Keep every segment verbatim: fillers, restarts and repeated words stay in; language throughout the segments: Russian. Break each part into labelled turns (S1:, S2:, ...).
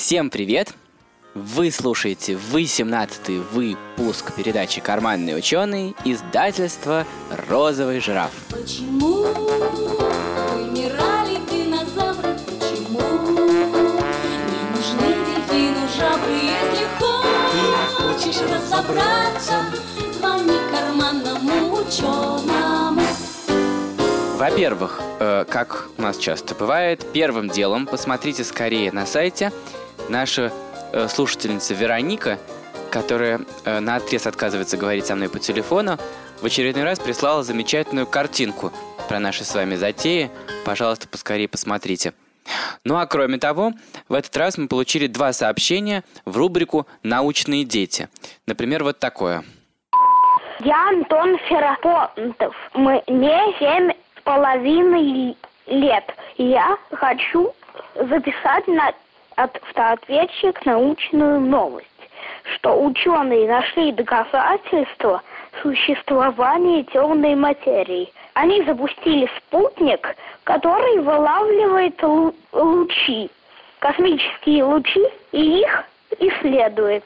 S1: Всем привет! Вы слушаете восемнадцатый выпуск передачи «Карманные ученые» издательства «Розовый жираф».
S2: Почему вымирали динозавры? Почему не нужны дельфину жабры? Если хочешь разобраться, звони карманному ученому.
S1: Во-первых, э, как у нас часто бывает, первым делом посмотрите скорее на сайте наша э, слушательница Вероника, которая э, наотрез отказывается говорить со мной по телефону, в очередной раз прислала замечательную картинку про наши с вами затеи. Пожалуйста, поскорее посмотрите. Ну а кроме того, в этот раз мы получили два сообщения в рубрику «Научные дети». Например, вот такое.
S3: Я Антон Ферапонтов. Мне семь с половиной лет. Я хочу записать на автоответчик научную новость, что ученые нашли доказательства существования темной материи. Они запустили спутник, который вылавливает лу- лучи, космические лучи, и их исследует.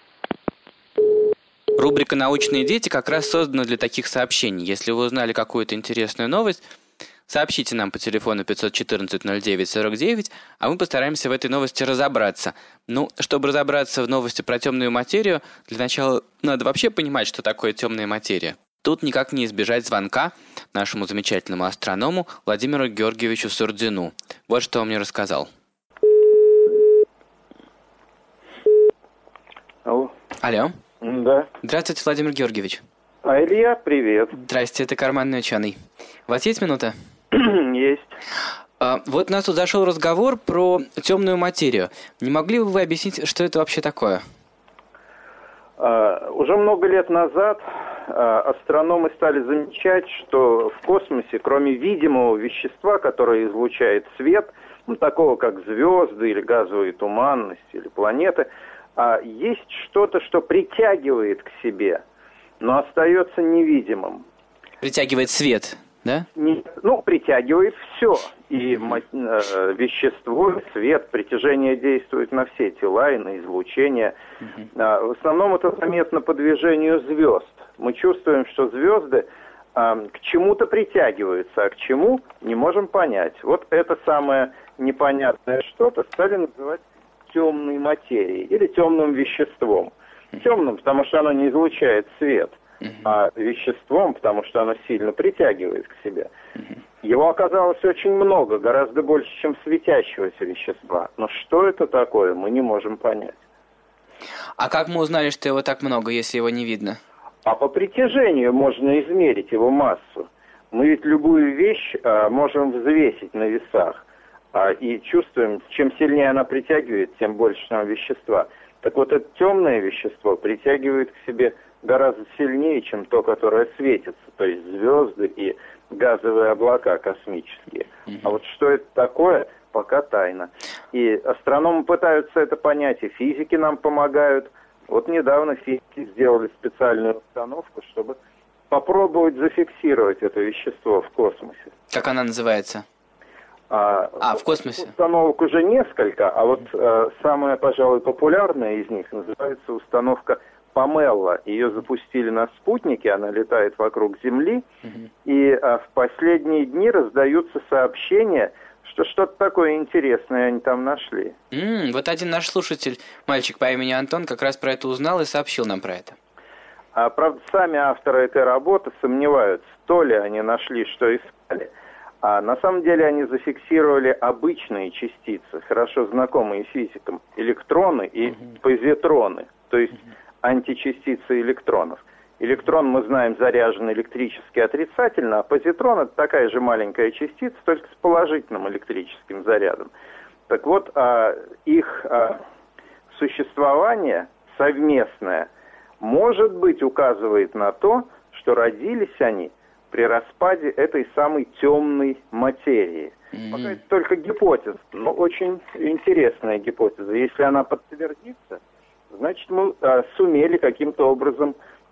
S1: Рубрика «Научные дети» как раз создана для таких сообщений. Если вы узнали какую-то интересную новость, сообщите нам по телефону пятьсот четырнадцать ноль девять сорок девять, а мы постараемся в этой новости разобраться. Ну, чтобы разобраться в новости про темную материю, для начала надо вообще понимать, что такое темная материя. Тут никак не избежать звонка нашему замечательному астроному Владимиру Георгиевичу Сурдину. Вот что он мне рассказал.
S4: Алло.
S1: Алло.
S4: Да.
S1: Здравствуйте, Владимир Георгиевич.
S4: А Илья, привет.
S1: Здрасте, это карманный ученый. У вас есть минута?
S4: Есть.
S1: А, вот у нас тут зашел разговор про темную материю. Не могли бы вы объяснить, что это вообще такое?
S4: А, уже много лет назад а, астрономы стали замечать, что в космосе, кроме видимого вещества, которое излучает свет, ну, такого как звезды или газовые туманности или планеты, а, есть что-то, что притягивает к себе, но остается невидимым.
S1: Притягивает свет, да?
S4: Не, ну, притягивает все. И э, вещество, и свет, притяжение действует на все тела и на излучение. Uh-huh. А, в основном это заметно по движению звезд. Мы чувствуем, что звезды а, к чему-то притягиваются, а к чему не можем понять. Вот это самое непонятное что-то стали называть темной материей или темным веществом. Темным, потому что оно не излучает свет, uh-huh. а веществом, потому что оно сильно притягивает к себе. Uh-huh. Его оказалось очень много, гораздо больше, чем светящегося вещества. Но что это такое, мы не можем понять.
S1: А как мы узнали, что его так много, если его не видно?
S4: А по притяжению можно измерить его массу. Мы ведь любую вещь а, можем взвесить на весах. А, и чувствуем, чем сильнее она притягивает, тем больше там вещества. Так вот, это темное вещество притягивает к себе гораздо сильнее, чем то, которое светится, то есть звезды и газовые облака космические. Mm-hmm. А вот что это такое, пока тайна. И астрономы пытаются это понять, и физики нам помогают. Вот недавно физики сделали специальную установку, чтобы попробовать зафиксировать это вещество в космосе.
S1: Как она называется?
S4: А,
S1: а, в космосе.
S4: Установок уже несколько, а вот э, самая, пожалуй, популярная из них называется установка Помелла. Ее запустили на спутнике, она летает вокруг Земли, uh-huh. и э, в последние дни раздаются сообщения, что что-то такое интересное они там нашли.
S1: Mm, вот один наш слушатель, мальчик по имени Антон, как раз про это узнал и сообщил нам про это.
S4: А, правда, сами авторы этой работы сомневаются, то ли они нашли, что искали. А на самом деле они зафиксировали обычные частицы, хорошо знакомые физикам, электроны и uh-huh. позитроны, то есть uh-huh. античастицы электронов. Электрон, мы знаем, заряжен электрически отрицательно, а позитрон – это такая же маленькая частица, только с положительным электрическим зарядом. Так вот, а, их а, существование совместное, может быть, указывает на то, что родились они при распаде этой самой темной материи. Mm-hmm. Пока это только гипотеза, но очень интересная гипотеза. Если она подтвердится, значит, мы а, сумели каким-то образом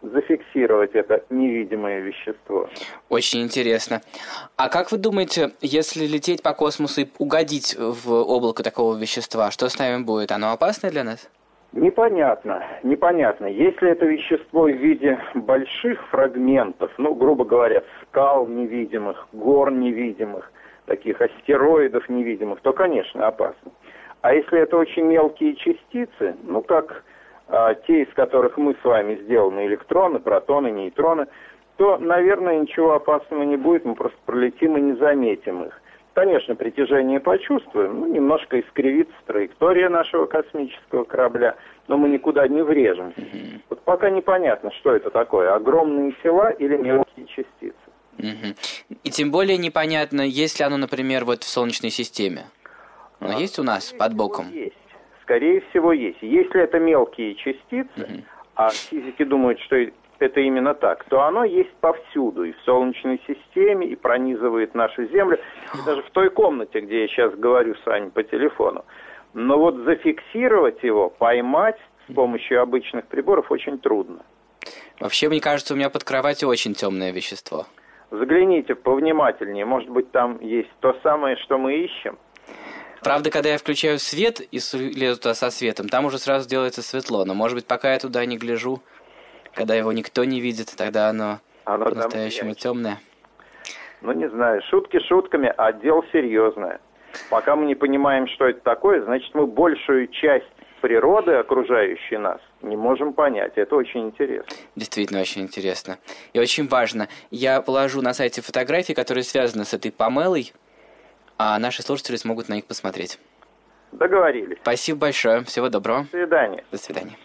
S4: зафиксировать это невидимое вещество.
S1: Очень интересно. А как вы думаете, если лететь по космосу и угодить в облако такого вещества, что с нами будет? Оно опасно для нас?
S4: Непонятно, непонятно. Если это вещество в виде больших фрагментов, ну, грубо говоря, скал невидимых, гор невидимых, таких астероидов невидимых, то, конечно, опасно. А если это очень мелкие частицы, ну, как а, те, из которых мы с вами сделаны, электроны, протоны, нейтроны, то, наверное, ничего опасного не будет, мы просто пролетим и не заметим их. Конечно, притяжение почувствуем, ну, немножко искривится траектория нашего космического корабля, но мы никуда не врежемся. Mm-hmm. Вот пока непонятно, что это такое, огромные тела или мелкие частицы.
S1: Mm-hmm. И тем более непонятно, есть ли оно, например, вот в Солнечной системе. Оно а, есть у нас под боком?
S4: Есть. Скорее всего, есть. Если это мелкие частицы, mm-hmm. а физики думают, что это именно так, то оно есть повсюду, и в Солнечной системе, и пронизывает нашу Землю, и даже в той комнате, где я сейчас говорю с вами по телефону. Но вот зафиксировать его, поймать с помощью обычных приборов очень трудно.
S1: Вообще, мне кажется, у меня под кроватью очень темное вещество.
S4: Загляните повнимательнее, может быть, там есть то самое, что мы ищем.
S1: Правда, когда я включаю свет и лезу туда со светом, там уже сразу делается светло, но, может быть, пока я туда не гляжу, когда его никто не видит, тогда оно, оно по-настоящему темное.
S4: Ну, не знаю, шутки шутками, а дело серьезное. Пока мы не понимаем, что это такое, значит, мы большую часть природы, окружающей нас, не можем понять. Это очень интересно.
S1: Действительно, очень интересно. И очень важно. Я положу на сайте фотографии, которые связаны с этой помелой, а наши слушатели смогут на них посмотреть.
S4: Договорились.
S1: Спасибо большое. Всего доброго.
S4: До свидания.
S1: До свидания.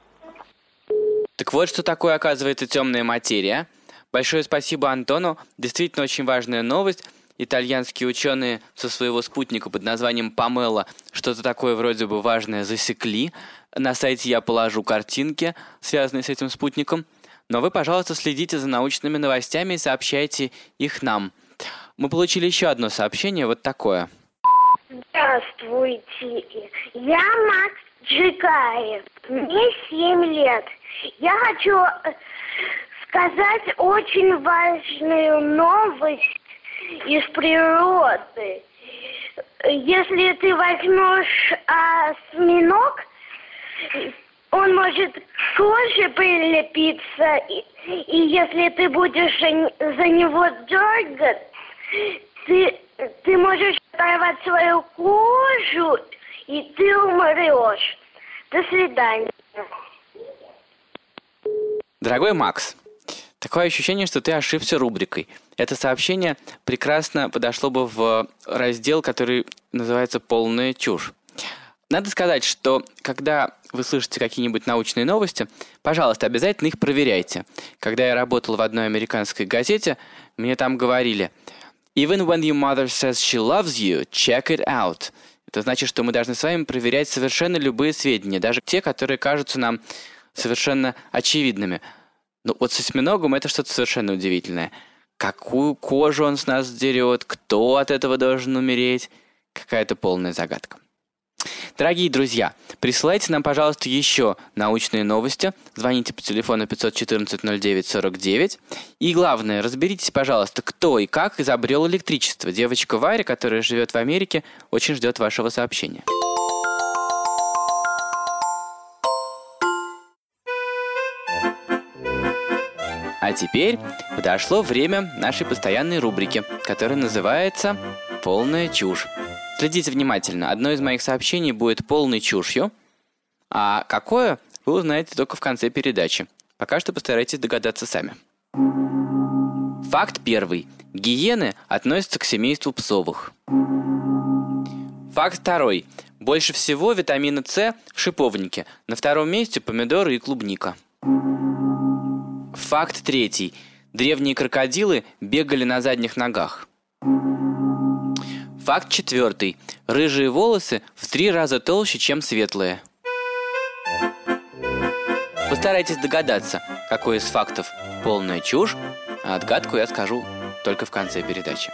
S1: Так вот, что такое, оказывается, темная материя. Большое спасибо Антону. Действительно, очень важная новость. Итальянские ученые со своего спутника под названием Помела что-то такое вроде бы важное засекли. На сайте я положу картинки, связанные с этим спутником. Но вы, пожалуйста, следите за научными новостями и сообщайте их нам. Мы получили еще одно сообщение, вот такое.
S3: Здравствуйте. Я Макс Джигаев. Мне семь лет. Я хочу сказать очень важную новость из природы. Если ты возьмешь осьминог, он может к коже прилепиться, и, и если ты будешь за него дергать, ты, ты можешь порвать свою кожу, и ты умрешь. До свидания.
S1: Дорогой Макс, такое ощущение, что ты ошибся рубрикой. Это сообщение прекрасно подошло бы в раздел, который называется «Полная чушь». Надо сказать, что когда вы слышите какие-нибудь научные новости, пожалуйста, обязательно их проверяйте. Когда я работал в одной американской газете, мне там говорили «Even when your mother says she loves you, check it out». Это значит, что мы должны с вами проверять совершенно любые сведения, даже те, которые кажутся нам совершенно очевидными. Но вот с осьминогом это что-то совершенно удивительное. Какую кожу он с нас дерет, кто от этого должен умереть, какая-то полная загадка. Дорогие друзья, присылайте нам, пожалуйста, еще научные новости. Звоните по телефону пятьсот четырнадцать ноль девять сорок девять. И главное, разберитесь, пожалуйста, кто и как изобрел электричество. Девочка Варя, которая живет в Америке, очень ждет вашего сообщения. А теперь подошло время нашей постоянной рубрики, которая называется «Полная чушь». Следите внимательно. Одно из моих сообщений будет полной чушью, а какое вы узнаете только в конце передачи. Пока что постарайтесь догадаться сами. Факт первый. Гиены относятся к семейству псовых. Факт второй. Больше всего витамина С в шиповнике. На втором месте помидоры и клубника. Факт третий. Древние крокодилы бегали на задних ногах. Факт четвертый. Рыжие волосы в три раза толще, чем светлые. Постарайтесь догадаться, какой из фактов полная чушь, а отгадку я скажу только в конце передачи.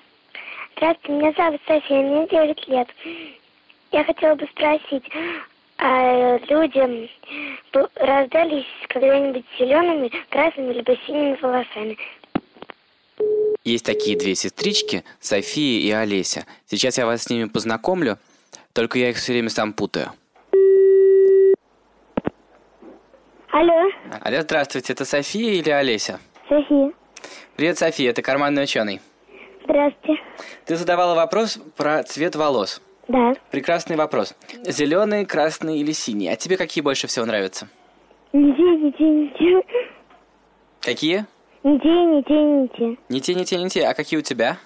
S3: Здравствуйте, меня зовут София, мне девять лет. Я хотела бы спросить, А люди рождались когда-нибудь зелеными, красными либо синими волосами?
S1: Есть такие две сестрички, София и Олеся. Сейчас я вас с ними познакомлю, только я их все время сам путаю.
S3: Алло.
S1: Алло, здравствуйте, это София или Олеся?
S3: София.
S1: Привет, София, это карманный ученый.
S3: Здравствуйте.
S1: Ты задавала вопрос про цвет волос.
S3: Да.
S1: Прекрасный вопрос. Зеленый, красный или синий? А тебе какие больше всего нравятся?
S3: Не те, не те, не те.
S1: Какие?
S3: Не те, не те, не те.
S1: Не те, не те, не те. А какие у тебя?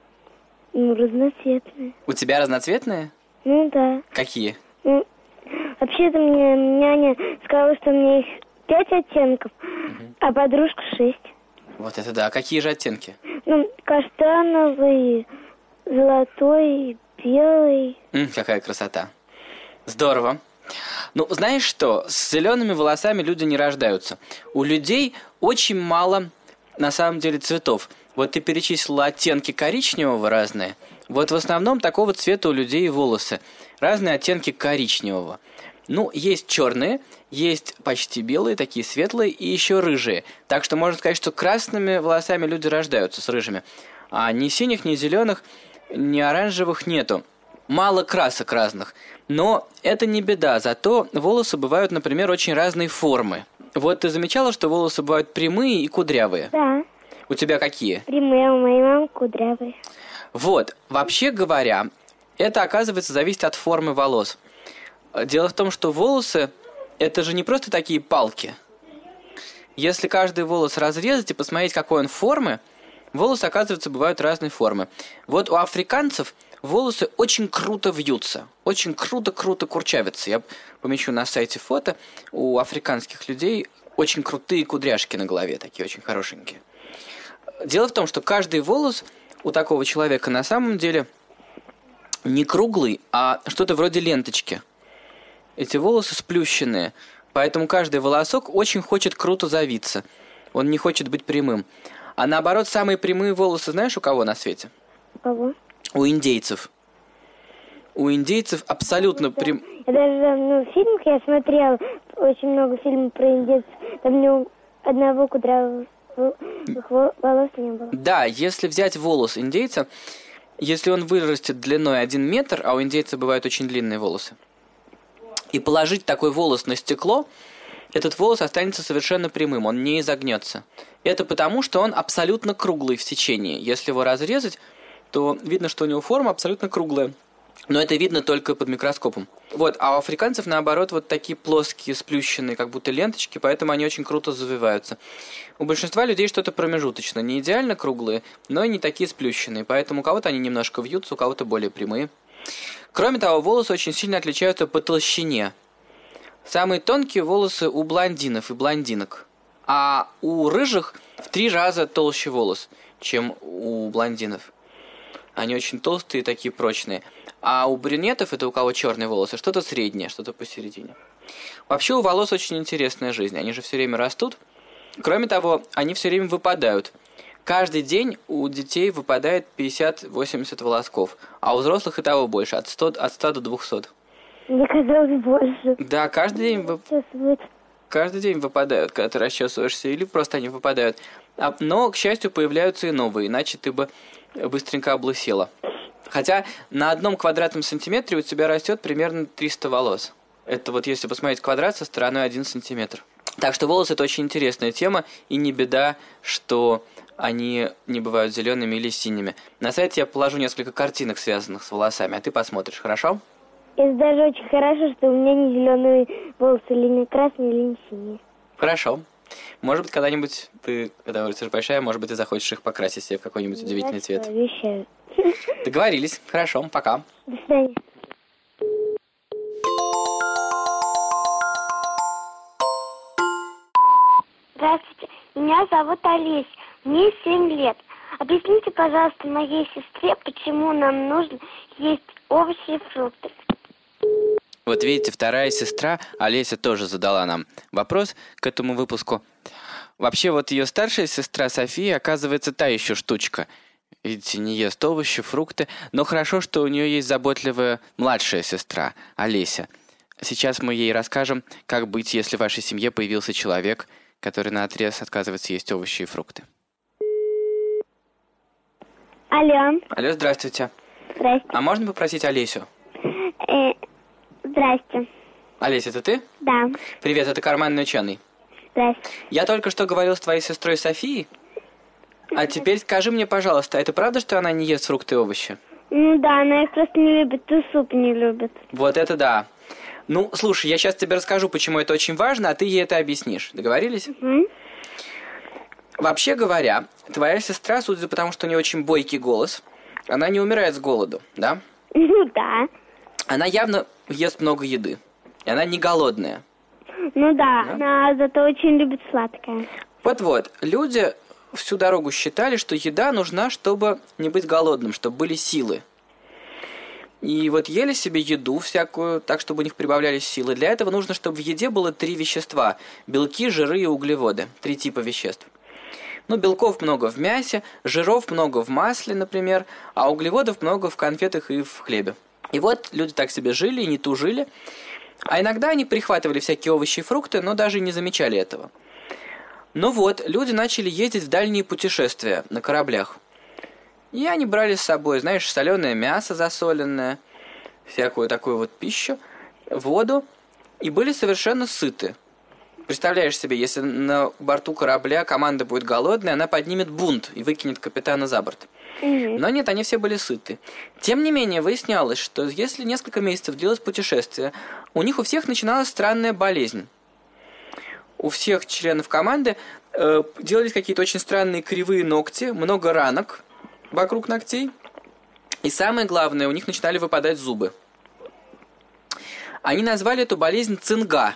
S3: Ну, разноцветные.
S1: У тебя разноцветные?
S3: Ну, да.
S1: Какие?
S3: Ну, вообще-то мне няня сказала, что у меня их пять оттенков, угу. а подружка шесть.
S1: Вот это да. А какие же оттенки?
S3: Ну, каштановый, золотой, белый.
S1: М, какая красота. Здорово. Ну, знаешь что? С зелеными волосами люди не рождаются. У людей очень мало, на самом деле, цветов. Вот ты перечислила оттенки коричневого разные. Вот в основном такого цвета у людей и волосы. Разные оттенки коричневого. Ну, есть черные, есть почти белые, такие светлые, и еще рыжие. Так что можно сказать, что красными волосами люди рождаются, с рыжими. А ни синих, ни зеленых, ни оранжевых нету. Мало красок разных. Но это не беда, зато волосы бывают, например, очень разной формы. Вот ты замечала, что волосы бывают прямые и кудрявые?
S3: Да.
S1: У тебя какие?
S3: Прямые, у моей мамы кудрявые.
S1: Вот, вообще говоря, это, оказывается, зависит от формы волос. Дело в том, что волосы – это же не просто такие палки. Если каждый волос разрезать и посмотреть, какой он формы, волосы, оказывается, бывают разной формы. Вот у африканцев волосы очень круто вьются, очень круто-круто курчавятся. Я помещу на сайте фото. У африканских людей очень крутые кудряшки на голове, такие очень хорошенькие. Дело в том, что каждый волос у такого человека на самом деле не круглый, а что-то вроде ленточки. Эти волосы сплющенные, поэтому каждый волосок очень хочет круто завиться. Он не хочет быть прямым. А наоборот, самые прямые волосы знаешь у кого на свете?
S3: У кого?
S1: У индейцев. У индейцев абсолютно прям...
S3: Я даже ну, в фильмах я смотрела, очень много фильмов про индейцев. Там ни у одного кудрявого волос не было.
S1: Да, если взять волос индейца, если он вырастет длиной один метр, а у индейцев бывают очень длинные волосы, и положить такой волос на стекло, этот волос останется совершенно прямым, он не изогнется. Это потому, что он абсолютно круглый в сечении. Если его разрезать, то видно, что у него форма абсолютно круглая. Но это видно только под микроскопом. Вот, а у африканцев, наоборот, вот такие плоские, сплющенные, как будто ленточки, поэтому они очень круто завиваются. У большинства людей что-то промежуточное, не идеально круглые, но и не такие сплющенные, поэтому у кого-то они немножко вьются, у кого-то более прямые. Кроме того, волосы очень сильно отличаются по толщине. Самые тонкие волосы у блондинов и блондинок, а у рыжих в три раза толще волос, чем у блондинов. Они очень толстые, такие прочные. А у брюнетов, это у кого черные волосы, что-то среднее, что-то посередине. Вообще у волос очень интересная жизнь. Они же все время растут. Кроме того, они все время выпадают. Каждый день у детей выпадает пятьдесят-восемьдесят волосков, а у взрослых и того больше, от ста до двухсот.
S3: Мне казалось больше.
S1: Да, каждый день, вы... каждый день выпадают, когда ты расчесываешься, или просто они выпадают. А... Но, к счастью, появляются и новые, иначе ты бы быстренько облысела. Хотя на одном квадратном сантиметре у тебя растет примерно триста волос. Это вот если посмотреть квадрат со стороной один сантиметр. Так что волосы – это очень интересная тема, и не беда, что они не бывают зелеными или синими. На сайте я положу несколько картинок, связанных с волосами, а ты посмотришь, хорошо?
S3: Это даже очень хорошо, что у меня не зеленые волосы, или не красные, или не синие.
S1: Хорошо. Может быть, когда-нибудь ты, когда вырастешь большая, может быть, ты захочешь их покрасить себе в какой-нибудь удивительный цвет.
S3: Обещаю.
S1: Договорились. Хорошо, пока.
S3: До свидания. Здравствуйте, меня зовут Олеся, мне семь лет. Объясните, пожалуйста, моей сестре, почему нам нужно есть овощи и фрукты.
S1: Вот видите, вторая сестра, Олеся, тоже задала нам вопрос к этому выпуску. Вообще, вот ее старшая сестра София, оказывается, та еще штучка. Видите, не ест овощи, фрукты. Но хорошо, что у нее есть заботливая младшая сестра, Олеся. сейчас мы ей расскажем, как быть, если в вашей семье появился человек, который наотрез отказывается есть овощи и фрукты.
S3: Алло.
S1: Алло, здравствуйте.
S3: Здрасте.
S1: А можно попросить Олесю?
S3: Э, здрасте.
S1: Олеся, это ты?
S3: Да.
S1: Привет, это карманный ученый.
S3: Здрасте.
S1: Я только что говорил с твоей сестрой Софией. А теперь скажи мне, пожалуйста, это правда, что она не ест фрукты и овощи?
S3: Ну да, она их просто не любит, и суп не любит.
S1: Вот это да. Ну, слушай, я сейчас тебе расскажу, почему это очень важно, а ты ей это объяснишь. Договорились?
S3: Угу.
S1: Вообще говоря, твоя сестра, судя по тому, что у нее очень бойкий голос, она не умирает с голоду, да?
S3: Ну да.
S1: Она явно ест много еды. И она не голодная.
S3: Ну да,
S1: Да?
S3: она зато очень любит сладкое.
S1: Вот-вот, люди всю дорогу считали, что еда нужна, чтобы не быть голодным, чтобы были силы. И вот ели себе еду всякую, так, чтобы у них прибавлялись силы. Для этого нужно, чтобы в еде было три вещества. Белки, жиры и углеводы. Три типа веществ. Ну, белков много в мясе, жиров много в масле, например, а углеводов много в конфетах и в хлебе. И вот люди так себе жили и не тужили. А иногда они прихватывали всякие овощи и фрукты, но даже не замечали этого. Ну вот, люди начали ездить в дальние путешествия на кораблях. И они брали с собой, знаешь, соленое мясо засоленное, всякую такую вот пищу, воду, и были совершенно сыты. Представляешь себе, если на борту корабля команда будет голодная, она поднимет бунт и выкинет капитана за борт.
S3: Угу.
S1: Но нет, они все были сыты. Тем не менее, выяснялось, что если несколько месяцев длилось путешествие, у них у всех начиналась странная болезнь. У всех членов команды э, делались какие-то очень странные кривые ногти, много ранок вокруг ногтей. И самое главное, у них начинали выпадать зубы. Они назвали эту болезнь цинга.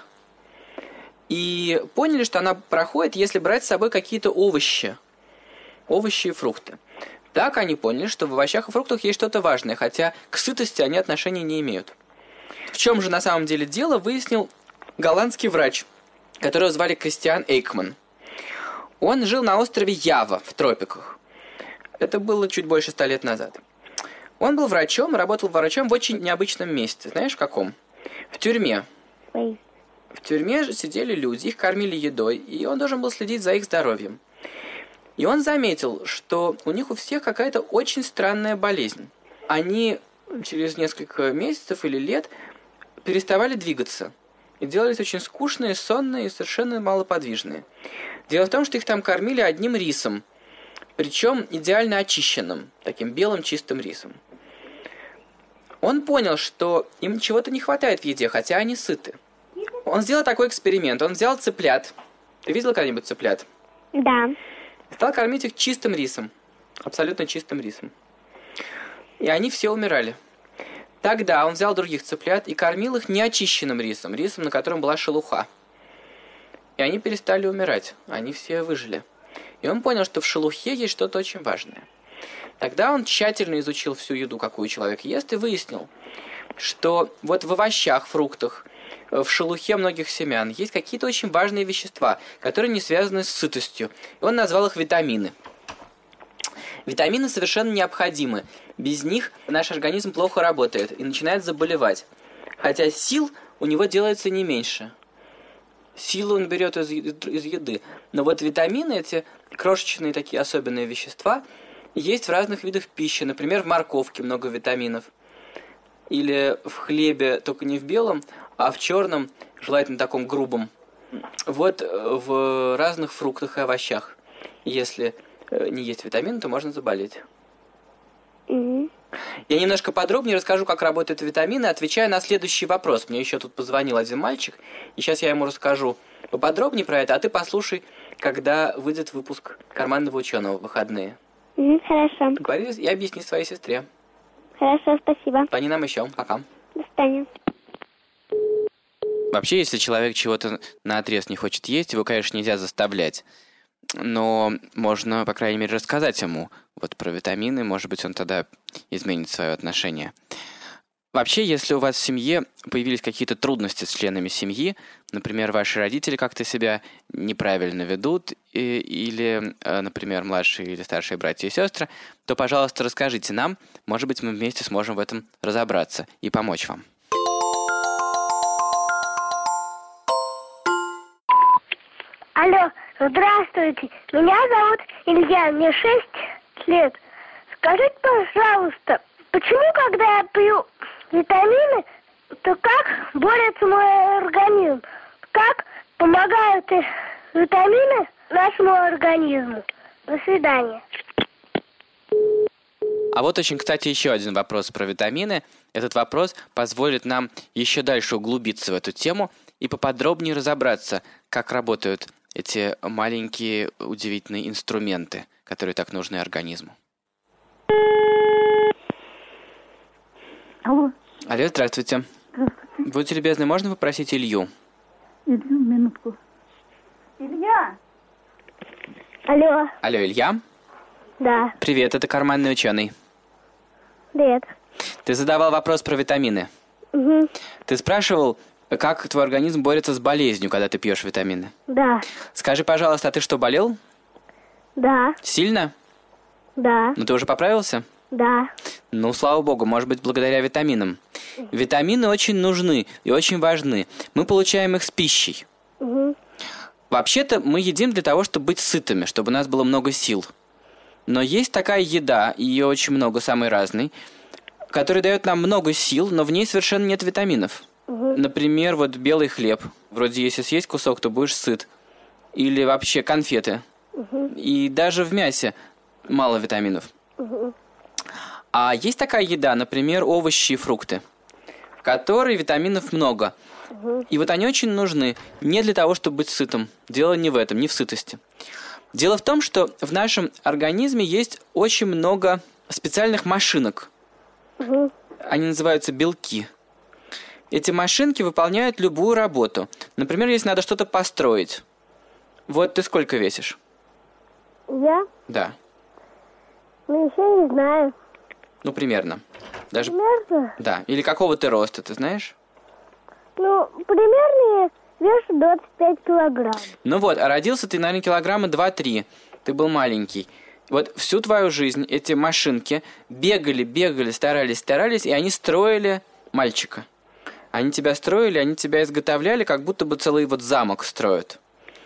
S1: И поняли, что она проходит, если брать с собой какие-то овощи. Овощи и фрукты. Так они поняли, что в овощах и фруктах есть что-то важное, хотя к сытости они отношения не имеют. В чем же на самом деле дело, выяснил голландский врач, которого звали Кристиан Эйкман. Он жил на острове Ява в тропиках. Это было чуть больше ста лет назад. Он был врачом, работал врачом в очень необычном месте. Знаешь, в каком? В тюрьме.
S3: Ой.
S1: В тюрьме же сидели люди, их кормили едой, и он должен был следить за их здоровьем. И он заметил, что у них у всех какая-то очень странная болезнь. Они через несколько месяцев или лет переставали двигаться. И делались очень скучные, сонные и совершенно малоподвижные. Дело в том, что их там кормили одним рисом. Причем идеально очищенным, таким белым чистым рисом. Он понял, что им чего-то не хватает в еде, хотя они сыты. Он сделал такой эксперимент. Он взял цыплят. Ты видел когда-нибудь цыплят?
S3: Да.
S1: Стал кормить их чистым рисом. Абсолютно чистым рисом. И они все умирали. Тогда он взял других цыплят и кормил их неочищенным рисом. Рисом, на котором была шелуха. И они перестали умирать. Они все выжили. И он понял, что в шелухе есть что-то очень важное. Тогда он тщательно изучил всю еду, какую человек ест, и выяснил, что вот в овощах, фруктах, в шелухе многих семян есть какие-то очень важные вещества, которые не связаны с сытостью. И он назвал их витамины. Витамины совершенно необходимы. Без них наш организм плохо работает и начинает заболевать. Хотя сил у него делается не меньше. Силу он берет из, из еды. Но вот витамины, эти крошечные такие особенные вещества, есть в разных видах пищи. Например, в морковке много витаминов. Или в хлебе, только не в белом, а в черном, желательно таком грубом. Вот в разных фруктах и овощах. Если не есть витамины, то можно заболеть.
S3: Угу.
S1: Я немножко подробнее расскажу, как работают витамины, отвечая на следующий вопрос. Мне еще тут позвонил один мальчик, и сейчас я ему расскажу поподробнее про это, а ты послушай, когда выйдет выпуск «Карманного ученого» в выходные.
S3: Угу, хорошо.
S1: Договорились? И объясни своей сестре.
S3: Хорошо, спасибо.
S1: Звони нам еще. Пока.
S3: До свидания.
S1: Вообще, если человек чего-то наотрез не хочет есть, его, конечно, нельзя заставлять. Но можно, по крайней мере, рассказать ему вот про витамины. Может быть, он тогда изменит свое отношение. Вообще, если у вас в семье появились какие-то трудности с членами семьи, например, ваши родители как-то себя неправильно ведут, и, или, например, младшие или старшие братья и сестры, то, пожалуйста, расскажите нам. Может быть, мы вместе сможем в этом разобраться и помочь вам.
S3: Алло, здравствуйте. Меня зовут Илья, мне шесть лет. Скажите, пожалуйста, почему, когда я пью витамины, то как борется мой организм? Как помогают витамины нашему организму? До свидания.
S1: А вот очень, кстати, еще один вопрос про витамины. Этот вопрос позволит нам еще дальше углубиться в эту тему и поподробнее разобраться, как работают эти маленькие удивительные инструменты, которые так нужны организму.
S5: Алло.
S1: Алло, здравствуйте.
S5: Здравствуйте.
S1: Будьте любезны, можно попросить Илью?
S5: Илью, минутку. Илья!
S3: Алло.
S1: Алло, Илья?
S3: Да.
S1: Привет, это карманный ученый.
S3: Привет.
S1: Ты задавал вопрос про витамины.
S3: Угу.
S1: Ты спрашивал, как твой организм борется с болезнью, когда ты пьешь витамины.
S3: Да.
S1: Скажи, пожалуйста, а ты что, болел?
S3: Да.
S1: Сильно?
S3: Да.
S1: Ну, ты уже поправился?
S3: Да.
S1: Ну, слава богу, может быть, благодаря витаминам. Витамины очень нужны и очень важны. Мы получаем их с пищей.
S3: Угу.
S1: Вообще-то мы едим для того, чтобы быть сытыми, чтобы у нас было много сил. Но есть такая еда, и ее очень много, самой разной, которая дает нам много сил, но в ней совершенно нет витаминов.
S3: Угу.
S1: Например, вот белый хлеб. Вроде если съесть кусок, то будешь сыт. Или вообще конфеты.
S3: Угу.
S1: И даже в мясе мало витаминов.
S3: Угу.
S1: А есть такая еда, например, овощи и фрукты, в которой витаминов много.
S3: Угу.
S1: И вот они очень нужны не для того, чтобы быть сытым. Дело не в этом, не в сытости. Дело в том, что в нашем организме есть очень много специальных машинок.
S3: Угу.
S1: Они называются белки. Эти машинки выполняют любую работу. Например, если надо что-то построить. Вот ты сколько весишь?
S3: Я?
S1: Да.
S3: Ну, еще не знаю.
S1: Ну, примерно. Даже...
S3: Примерно?
S1: Да. Или какого ты роста, ты знаешь?
S3: Ну, примерно я вешу двадцать пять килограмм.
S1: Ну вот, а родился ты, наверное, килограмма два-три. Ты был маленький. Вот всю твою жизнь эти машинки бегали, бегали, старались, старались, и они строили мальчика. Они тебя строили, они тебя изготовляли, как будто бы целый вот замок строят.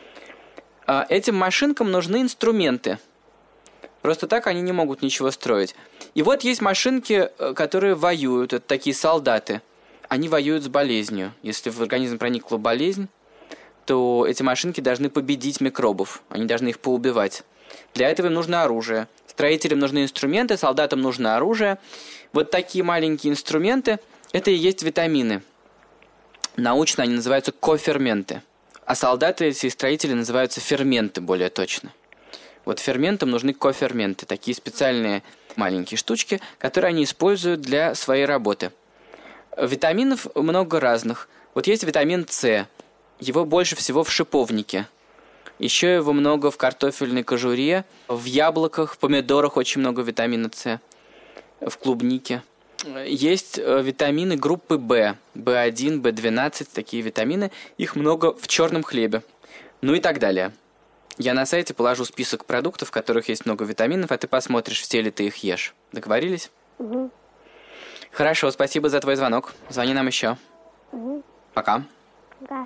S1: А этим машинкам нужны инструменты. Просто так они не могут ничего строить. И вот есть машинки, которые воюют, это такие солдаты. Они воюют с болезнью. Если в организм проникла болезнь, то эти машинки должны победить микробов. Они должны их поубивать. Для этого им нужно оружие. Строителям нужны инструменты, солдатам нужно оружие. Вот такие маленькие инструменты – это и есть витамины. Научно они называются коферменты. А солдаты и строители называются ферменты, более точно. Вот ферментам нужны коферменты, такие специальные маленькие штучки, которые они используют для своей работы. Витаминов много разных. Вот есть витамин С. Его больше всего в шиповнике. Еще его много в картофельной кожуре, в яблоках, в помидорах очень много витамина С, в клубнике. Есть витамины группы В, В один, В двенадцать, такие витамины. Их много в черном хлебе. Ну и так далее. Я на сайте положу список продуктов, в которых есть много витаминов, а ты посмотришь, все ли ты их ешь. Договорились?
S3: Угу.
S1: Хорошо, спасибо за твой звонок. Звони нам еще.
S3: Угу.
S1: Пока.
S3: Да.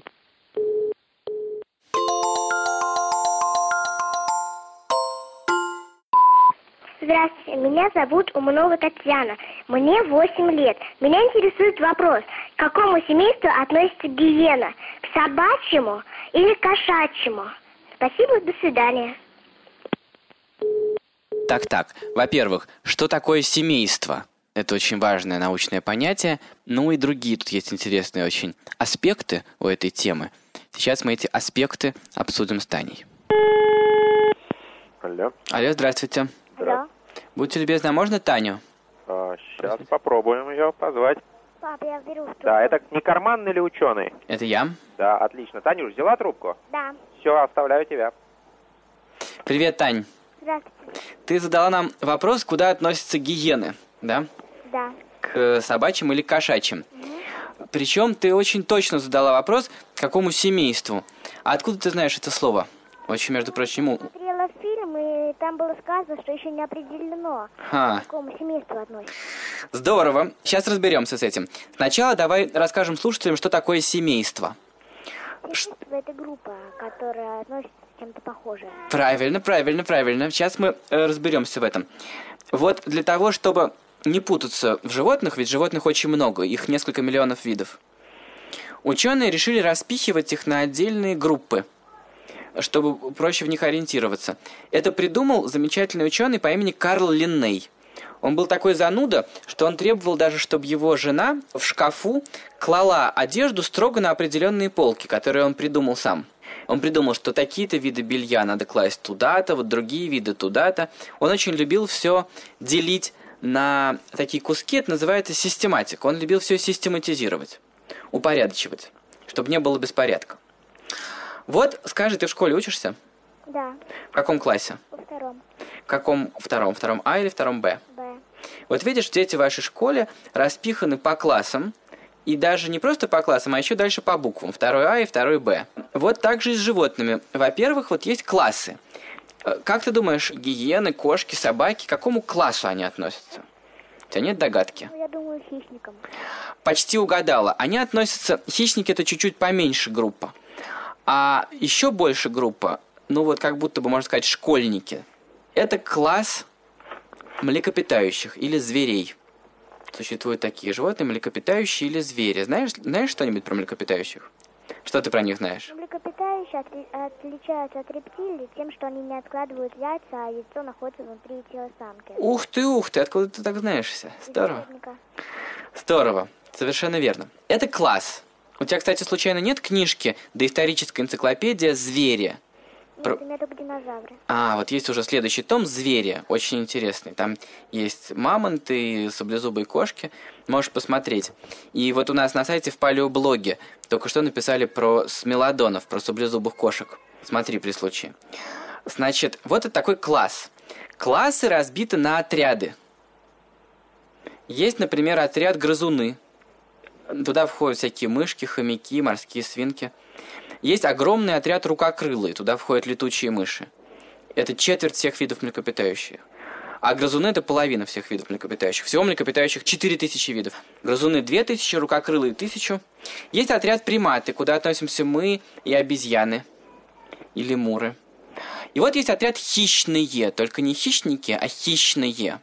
S3: Здравствуйте, меня зовут Умнова Татьяна. Мне восемь лет. Меня интересует вопрос, к какому семейству относится гиена? К собачьему или к кошачьему? Спасибо, до свидания.
S1: Так-так, во-первых, что такое семейство? Это очень важное научное понятие. Ну и другие тут есть интересные очень аспекты у этой темы. Сейчас мы эти аспекты обсудим с Таней.
S4: Алло.
S1: Алло, здравствуйте.
S3: Алло.
S1: Будьте любезны, а можно Таню?
S4: А, сейчас попробуем ее позвать.
S3: Пап, я беру трубку.
S4: Да, это не карманный или ученый?
S1: Это я.
S4: Да, отлично. Танюш, взяла трубку?
S3: Да.
S4: Все, оставляю тебя.
S1: Привет, Тань.
S3: Здравствуйте.
S1: Ты задала нам вопрос, куда относятся гиены, да?
S3: Да.
S1: К собачьим или кошачьим. Угу. Причем ты очень точно задала вопрос, к какому семейству. А откуда ты знаешь это слово? Очень, между прочим, ему...
S3: Смотрела фильм, и там было сказано, что еще не определено,
S1: Ха.
S3: к какому семейству относится.
S1: Здорово. Сейчас разберемся с этим. Сначала давай расскажем слушателям, что такое семейство.
S3: семейство это группа, которая относится к чем-то похожее.
S1: Правильно, правильно, правильно. Сейчас мы э, разберемся в этом. Вот для того, чтобы не путаться в животных, ведь животных очень много, их несколько миллионов видов, ученые решили распихивать их на отдельные группы, чтобы проще в них ориентироваться. Это придумал замечательный ученый по имени Карл Линней. Он был такой зануда, что он требовал даже, чтобы его жена в шкафу клала одежду строго на определенные полки, которые он придумал сам. Он придумал, что такие-то виды белья надо класть туда-то, вот другие виды туда-то. Он очень любил все делить на такие куски, это называется систематика. Он любил все систематизировать, упорядочивать, чтобы не было беспорядка. Вот, скажи, ты в школе учишься?
S3: Да.
S1: В каком классе?
S3: Во втором.
S1: В каком втором? Втором А или втором Б?
S3: Б.
S1: Вот видишь, дети в вашей школе распиханы по классам, и даже не просто по классам, а еще дальше по буквам. Второй А и второй Б. Вот так же и с животными. Во-первых, вот есть классы. Как ты думаешь, гиены, кошки, собаки, к какому классу они относятся? У тебя нет догадки?
S3: Ну, я думаю, хищникам.
S1: Почти угадала. Они относятся... Хищники – это чуть-чуть поменьше группа. А еще больше группа, ну вот как будто бы, можно сказать, школьники. Это класс млекопитающих или зверей. Существуют такие животные, млекопитающие или звери. Знаешь, знаешь что-нибудь про млекопитающих? Что ты про них знаешь?
S3: Млекопитающие отли- отличаются от рептилий тем, что они не откладывают яйца, а яйцо находится внутри тела самки.
S1: Ух ты, ух ты, откуда ты так знаешься? Здорово. Здорово, совершенно верно. Это класс. У тебя, кстати, случайно нет книжки «Доисторическая энциклопедия. Звери»?
S3: Нет,
S1: Про...
S3: у меня только динозавры.
S1: А, вот есть уже следующий том «Звери», очень интересный. Там есть мамонты, саблезубые кошки, можешь посмотреть. И вот у нас на сайте в палеоблоге только что написали про смелодонов, про саблезубых кошек. Смотри при случае. Значит, вот это такой класс. Классы разбиты на отряды. Есть, например, отряд грызуны. Туда входят всякие мышки, хомяки, морские свинки. Есть огромный отряд рукокрылые, туда входят летучие мыши. Это четверть всех видов млекопитающих. А грызуны – это половина всех видов млекопитающих. Всего млекопитающих четыре тысячи видов. Грызуны – две тысячи, рукокрылые – тысячу. Есть отряд приматы, куда относимся мы и обезьяны, и лемуры. И вот есть отряд хищные, только не хищники, а хищные.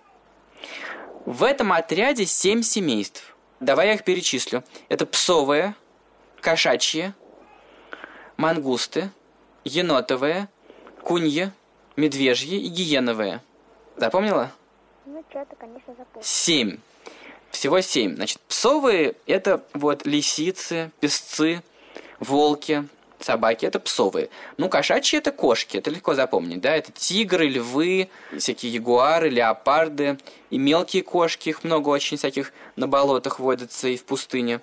S1: В этом отряде семь семейств. Давай я их перечислю. Это псовые, кошачьи, мангусты, енотовые, куньи, медвежьи и гиеновые. Запомнила?
S3: Ну, что-то, конечно, запомнил.
S1: Семь. Всего семь. Значит, псовые – это вот лисицы, песцы, волки, собаки – это псовые. Ну, кошачьи – это кошки, это легко запомнить, да? Это тигры, львы, всякие ягуары, леопарды и мелкие кошки, их много очень всяких на болотах водятся и в пустыне.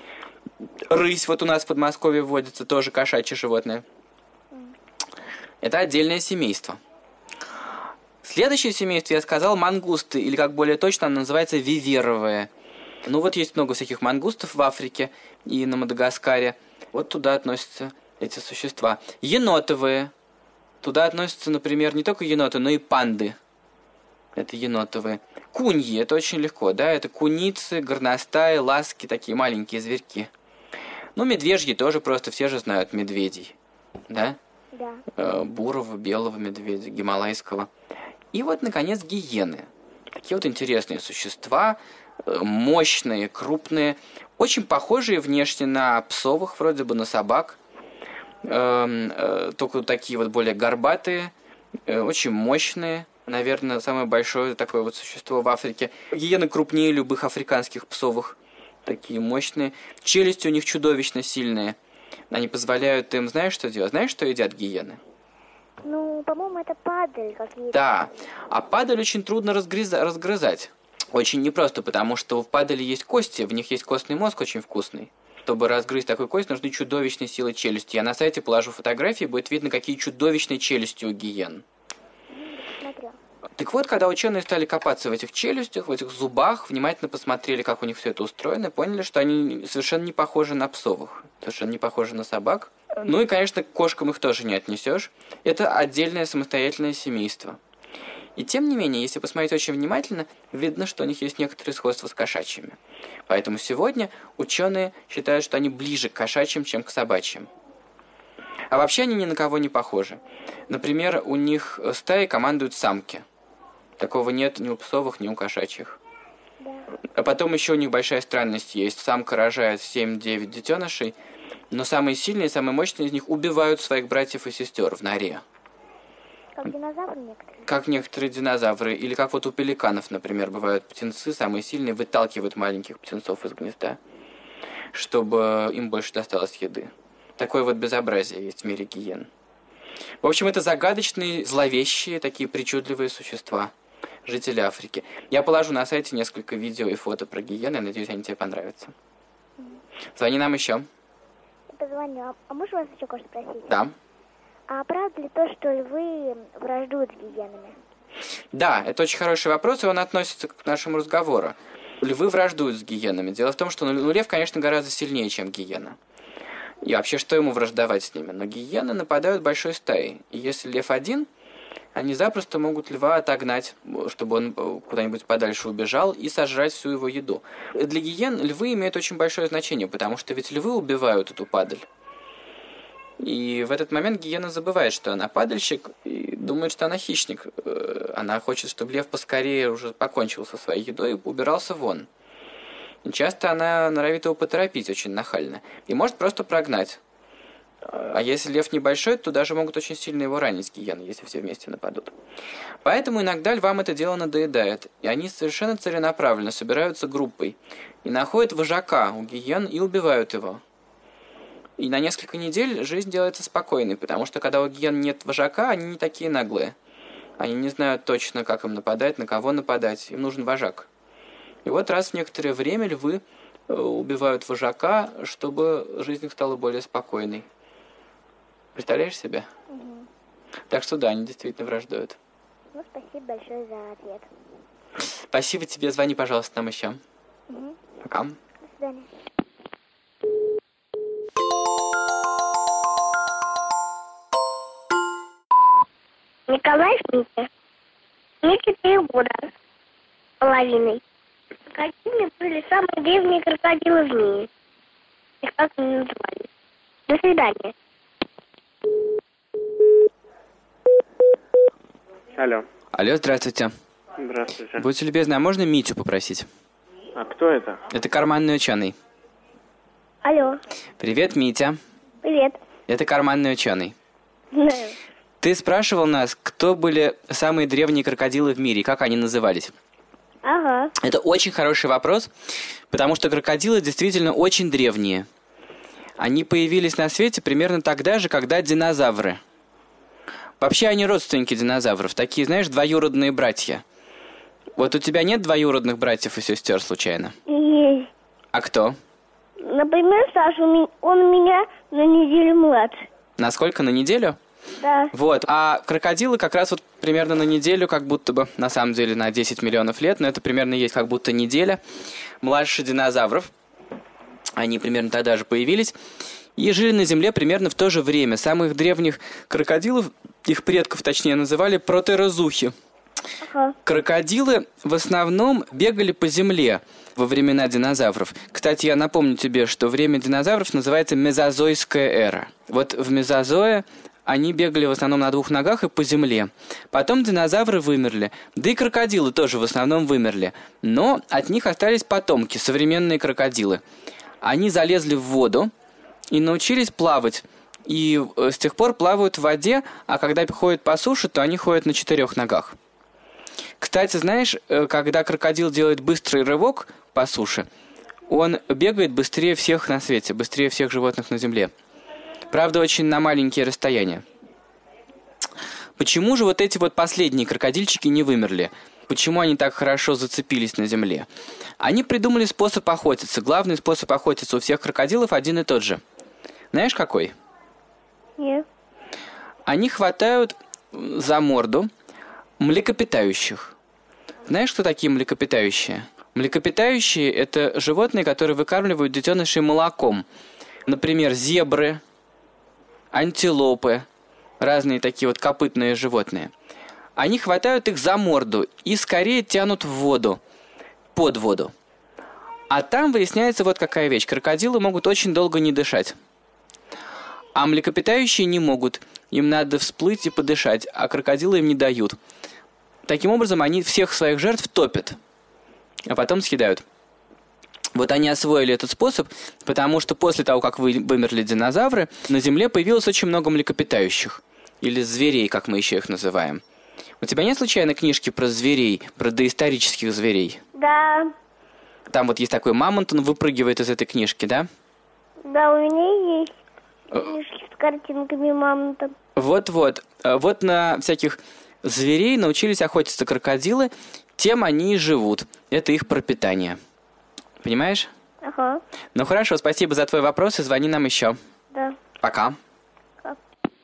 S1: Рысь вот у нас в Подмосковье водится, тоже кошачье животное. Это отдельное семейство. Следующее семейство, я сказал, мангусты, или как более точно оно называется, виверовые. Ну вот есть много всяких мангустов в Африке и на Мадагаскаре. Вот туда относятся эти существа. Енотовые. Туда относятся, например, не только еноты, но и панды. Это енотовые. Куньи, это очень легко, да, это куницы, горностаи, ласки, такие маленькие зверьки. Ну, медвежьи тоже просто, все же знают медведей, да?
S3: Да.
S1: Э, бурого, белого медведя, гималайского. И вот, наконец, гиены. Такие вот интересные существа, э, мощные, крупные, очень похожие внешне на псовых, вроде бы на собак, э, э, только такие вот более горбатые, э, очень мощные. Наверное, самое большое такое вот существо в Африке. Гиены крупнее любых африканских псовых. Такие мощные. Челюсти у них чудовищно сильные. Они позволяют им, знаешь, что делать? Знаешь, что едят гиены?
S3: Ну, по-моему, это падаль какие-то.
S1: Да. А падаль очень трудно разгрыза- разгрызать. Очень непросто, потому что в падали есть кости, в них есть костный мозг очень вкусный. Чтобы разгрызть такую кость, нужны чудовищные силы челюсти. Я на сайте положу фотографии, будет видно, какие чудовищные челюсти у гиен.
S3: Смотрел.
S1: Так вот, когда ученые стали копаться в этих челюстях, в этих зубах, внимательно посмотрели, как у них все это устроено, поняли, что они совершенно не похожи на псовых, совершенно не похожи на собак. Ну и, конечно, к кошкам их тоже не отнесешь. Это отдельное самостоятельное семейство. И тем не менее, если посмотреть очень внимательно, видно, что у них есть некоторые сходства с кошачьими. Поэтому сегодня ученые считают, что они ближе к кошачьим, чем к собачьим. А вообще они ни на кого не похожи. Например, у них стаи командуют самки. Такого нет ни у псовых, ни у кошачьих.
S3: Да.
S1: А потом еще у них большая странность есть. Самка рожает семь-девять детенышей, но самые сильные, самые мощные из них убивают своих братьев и сестер в норе.
S3: Как динозавры некоторые.
S1: Как некоторые динозавры, или как вот у пеликанов, например, бывают птенцы, самые сильные, выталкивают маленьких птенцов из гнезда, чтобы им больше досталось еды. Такое вот безобразие есть в мире гиен. В общем, это загадочные, зловещие, такие причудливые существа, жители Африки. Я положу на сайте несколько видео и фото про гиен, я надеюсь, они тебе понравятся. Звони нам еще.
S3: Я позвоню. А, а можешь вас еще кое-что спросить?
S1: Да.
S3: А правда ли то, что львы враждуют с гиенами?
S1: Да, это очень хороший вопрос, и он относится к нашему разговору. Львы враждуют с гиенами. Дело в том, что ну, лев, конечно, гораздо сильнее, чем гиена. И вообще, что ему враждовать с ними? Но гиены нападают большой стаей. И если лев один, они запросто могут льва отогнать, чтобы он куда-нибудь подальше убежал, и сожрать всю его еду. Для гиен львы имеют очень большое значение, потому что ведь львы убивают эту падаль. И в этот момент гиена забывает, что она падальщик, и думает, что она хищник. Она хочет, чтобы лев поскорее уже покончил со своей едой и убирался вон. И часто она норовит его поторопить очень нахально. И может просто прогнать. А если лев небольшой, то даже могут очень сильно его ранить гиены, если все вместе нападут. Поэтому иногда львам это дело надоедает. И они совершенно целенаправленно собираются группой. И находят вожака у гиен и убивают его. И на несколько недель жизнь делается спокойной, потому что когда у гиен нет вожака, они не такие наглые. Они не знают точно, как им нападать, на кого нападать. Им нужен вожак. И вот раз в некоторое время львы убивают вожака, чтобы жизнь их стала более спокойной. Представляешь себе?
S3: Угу.
S1: Так что да, они действительно враждуют.
S3: Ну, спасибо большое за ответ.
S1: Спасибо тебе. Звони, пожалуйста, нам еще.
S3: Угу.
S1: Пока.
S3: До свидания. Николай Митя. Мне четыре года с половиной. Какими были самые древние крокодилы в мире? И как они назывались? До свидания.
S6: Алло.
S1: Алло, здравствуйте.
S6: Здравствуйте.
S1: Будьте любезны, а можно Митю попросить?
S6: А кто это?
S1: Это карманный ученый.
S3: Алло.
S1: Привет, Митя.
S3: Привет.
S1: Это карманный ученый.
S3: Знаю.
S1: Ты спрашивал нас, кто были самые древние крокодилы в мире и как они назывались?
S3: Ага.
S1: Это очень хороший вопрос, потому что крокодилы действительно очень древние. Они появились на свете примерно тогда же, когда динозавры. Вообще они родственники динозавров, такие, знаешь, двоюродные братья. Вот у тебя нет двоюродных братьев и сестер случайно?
S3: Есть.
S1: А кто?
S3: Например, Саша, он у меня на неделю младше.
S1: Насколько, на неделю?
S3: Да.
S1: Вот, а крокодилы как раз вот примерно на неделю, как будто бы, на самом деле, на десять миллионов лет, но это примерно есть как будто неделя, младше динозавров. Они примерно тогда же появились и жили на Земле примерно в то же время. Самых древних крокодилов, их предков точнее, называли протерозухи.
S3: Ага.
S1: Крокодилы в основном бегали по земле во времена динозавров. Кстати, я напомню тебе, что время динозавров называется мезозойская эра. Вот в мезозое они бегали в основном на двух ногах и по земле. Потом динозавры вымерли. Да и крокодилы тоже в основном вымерли. Но от них остались потомки, современные крокодилы. Они залезли в воду и научились плавать. И с тех пор плавают в воде, а когда ходят по суше, то они ходят на четырех ногах. Кстати, знаешь, когда крокодил делает быстрый рывок по суше, он бегает быстрее всех на свете, быстрее всех животных на земле. Правда, очень на маленькие расстояния. Почему же вот эти вот последние крокодильчики не вымерли? Почему они так хорошо зацепились на земле? Они придумали способ охотиться. Главный способ охотиться у всех крокодилов один и тот же. Знаешь, какой?
S3: Нет.
S1: Они хватают за морду млекопитающих. Знаешь, кто такие млекопитающие? Млекопитающие – это животные, которые выкармливают детенышей молоком. Например, зебры, антилопы, разные такие вот копытные животные. Они хватают их за морду и скорее тянут в воду, под воду. А там выясняется вот какая вещь. Крокодилы могут очень долго не дышать. А млекопитающие не могут. Им надо всплыть и подышать, а крокодилы им не дают. Таким образом, они всех своих жертв топят, а потом съедают. Вот они освоили этот способ, потому что после того, как вы, вымерли динозавры, на Земле появилось очень много млекопитающих. Или зверей, как мы еще их называем. У тебя нет случайно книжки про зверей, про доисторических зверей?
S3: Да.
S1: Там вот есть такой мамонт, он выпрыгивает из этой книжки, да?
S3: Да, у меня есть книжки с картинками мамонта.
S1: Вот-вот. Вот на всяких зверей научились охотиться крокодилы, тем они и живут. Это их пропитание. Понимаешь?
S3: Ага.
S1: Ну хорошо, спасибо за твой вопрос и звони нам еще.
S3: Да.
S1: Пока.
S3: Пока.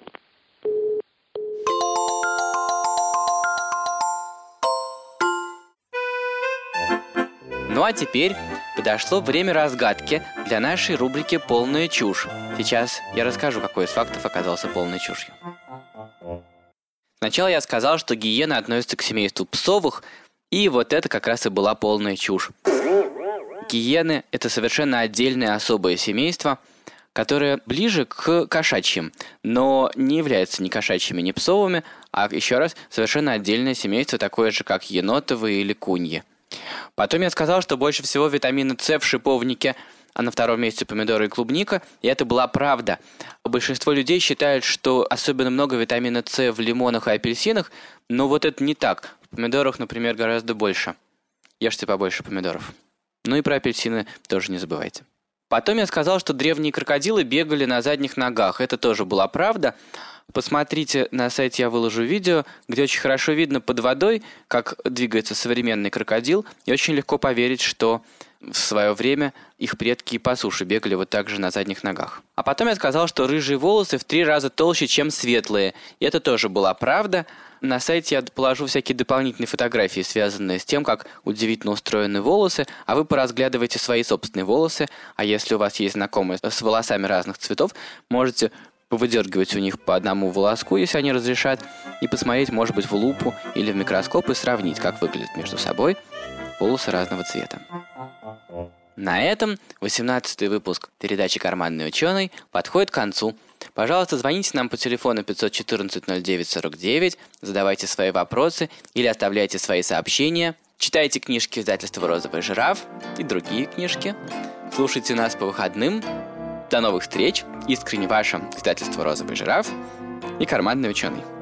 S1: Ну а теперь подошло время разгадки для нашей рубрики «Полная чушь». Сейчас я расскажу, какой из фактов оказался полной чушью. Сначала я сказал, что гиены относятся к семейству псовых, и вот это как раз и была полная чушь. Гиены – это совершенно отдельное особое семейство, которое ближе к кошачьим, но не является ни кошачьими, ни псовыми, а еще раз совершенно отдельное семейство, такое же, как енотовые или куньи. Потом я сказал, что больше всего витамина С в шиповнике, а на втором месте помидоры и клубника, и это была правда. Большинство людей считают, что особенно много витамина С в лимонах и апельсинах, но вот это не так. В помидорах, например, гораздо больше. Ешьте побольше помидоров. Ну и про апельсины тоже не забывайте. Потом я сказал, что древние крокодилы бегали на задних ногах. Это тоже была правда. Посмотрите, на сайте я выложу видео, где очень хорошо видно под водой, как двигается современный крокодил, и очень легко поверить, что в свое время их предки и по суше бегали вот так же на задних ногах. А потом я сказал, что рыжие волосы в три раза толще, чем светлые. И это тоже была правда. На сайте я положу всякие дополнительные фотографии, связанные с тем, как удивительно устроены волосы, а вы поразглядывайте свои собственные волосы. А если у вас есть знакомые с волосами разных цветов, можете повыдергивать у них по одному волоску, если они разрешат, и посмотреть, может быть, в лупу или в микроскоп и сравнить, как выглядят между собой волосы разного цвета. На этом восемнадцатый выпуск передачи «Карманный ученый» подходит к концу. Пожалуйста, звоните нам по телефону пятьсот четырнадцать ноль девять сорок девять, задавайте свои вопросы или оставляйте свои сообщения, читайте книжки издательства «Розовый жираф» и другие книжки, слушайте нас по выходным. До новых встреч! Искренне ваше издательство «Розовый жираф» и «Карманный ученый».